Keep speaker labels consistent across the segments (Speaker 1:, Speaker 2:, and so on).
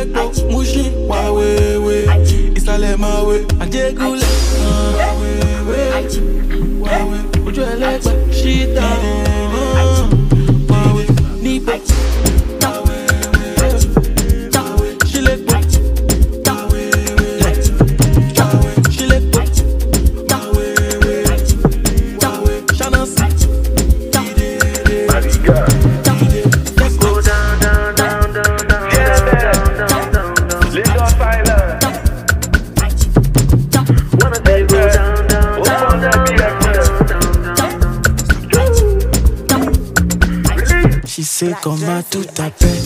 Speaker 1: Chilepo, Mushin, Wawe, Isale Mawe, Ajegule, Wawe, Ujuelekwa, Shita, Wawe, Nipo, Chilepo, Chilepo, Shanasi,
Speaker 2: She say comment tout à fait.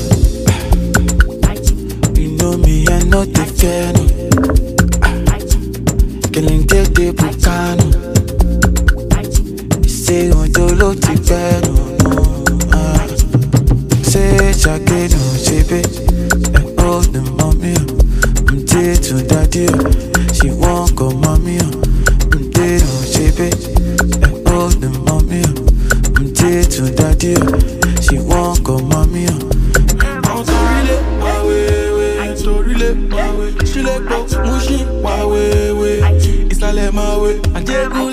Speaker 2: You know me, I know the fear no. Killing the bucano. You say on your low ti no. Say jacket no shape. Oh the mommy, I'm dead to daddy. She won't go mommy. I'm dead no shape. Oh the mommy, I'm dead to daddy. She won't go mommy.
Speaker 1: I'm sorry, Wawe, sorry, Wawe, Chilepo, Mushin, Wawe, Isale Mawe, Ajegule.